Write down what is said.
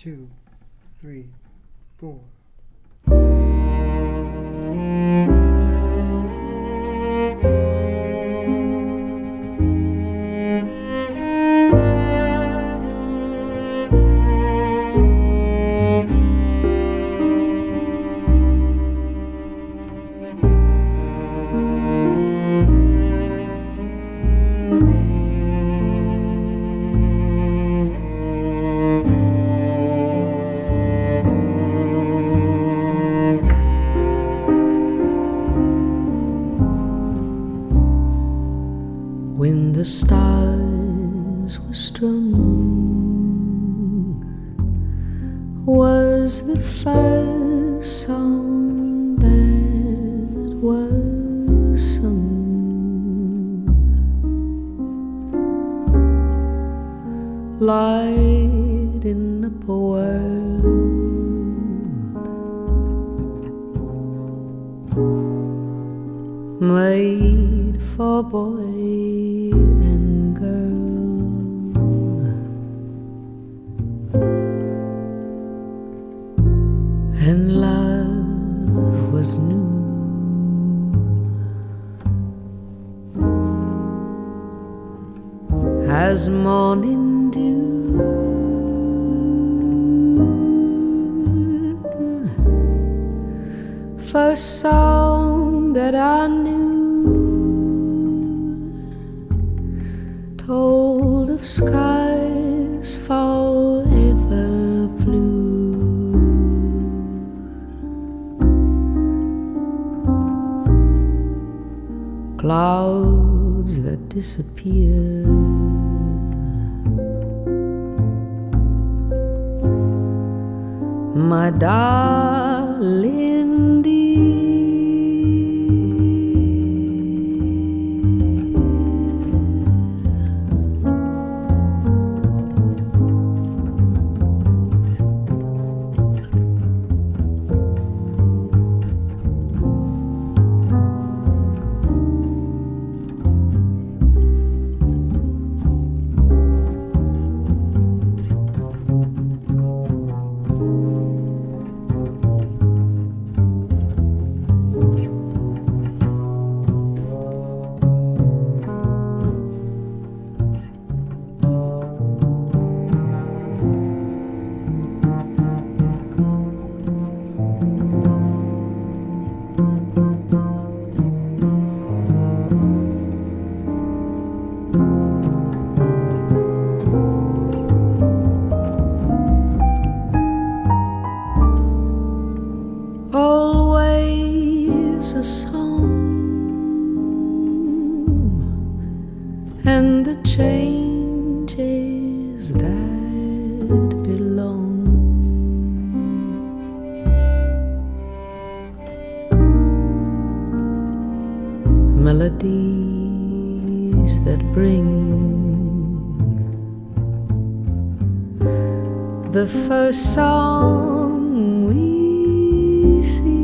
2, 3, 4. When the stars were strung, was the first song that was sung. Lighting up a world, made for boy and girl, and love was new. As morning dew, first song that I knew told of skies forever blue. Clouds that disappear, my darling dear. Always a song, and the changes that belong. Melodies that bring the first song we see.